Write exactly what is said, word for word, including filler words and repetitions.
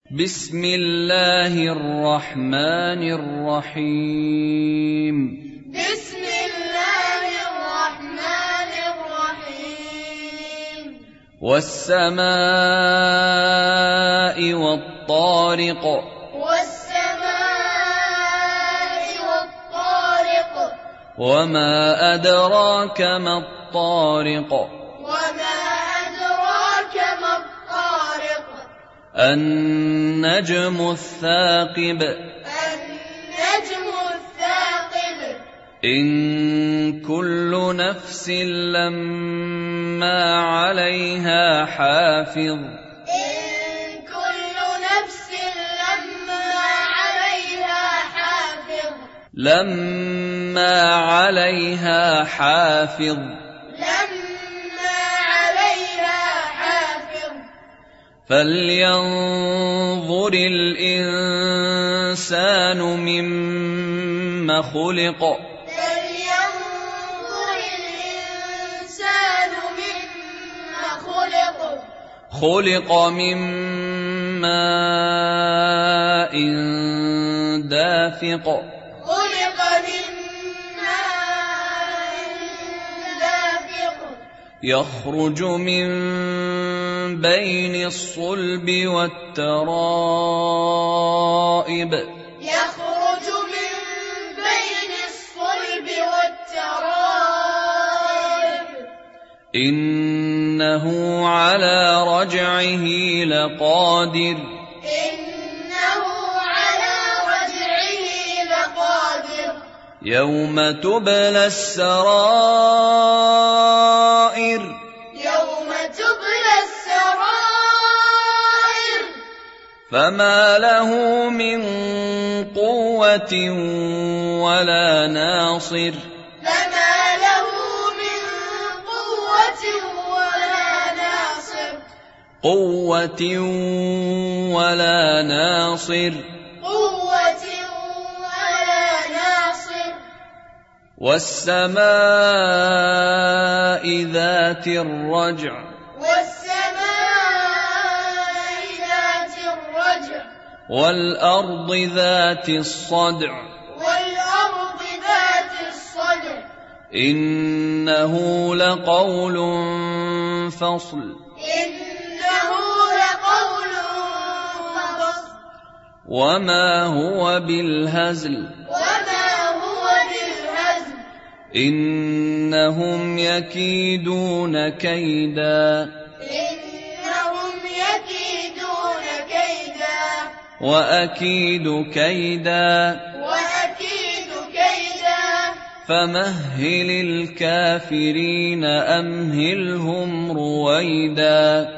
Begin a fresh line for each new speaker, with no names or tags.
بسم الله الرحمن الرحيم
بسم الله الرحمن الرحيم
والسماء والطارق
والسماء والطارق
وما أدراك ما الطارق
وما أدراك ما الطارق
النجم الثاقب
النجم الثاقب
إن كل نفس لما عليها حافظ
إن كل نفس لما عليها حافظ
لما عليها حافظ
لما عليها حافظ
فلينظر الإنسان مما خلق
فلينظر الإنسان مما خلق
خلق من ماء دافق
خلق من ماء دافق
يخرج من بين الصلب والترائب
يخرج من بين الصلب والترائب
إنه على رجعه لقادر
إنه على رجعه لقادر
يوم تبلى السرائر
يوم تبلى السرائر
فما له من قوة ولا ناصر
فما له من قوة ولا ناصر
قوة ولا ناصر
قوة ولا ناصر
والسماء ذات الرجع
والسماء ذات الرجع
والأرض ذات الصدع
والأرض ذات الصدع
إنه لقول فصل
إنه لقول فصل
وما هو بالهزل
وما هو بالهزل
إنهم يكيدون كيدا
إنهم يكيدون كيدا
وأكيد كيدا
وأكيد كيدا
فمهل الكافرين أمهلهم رويدا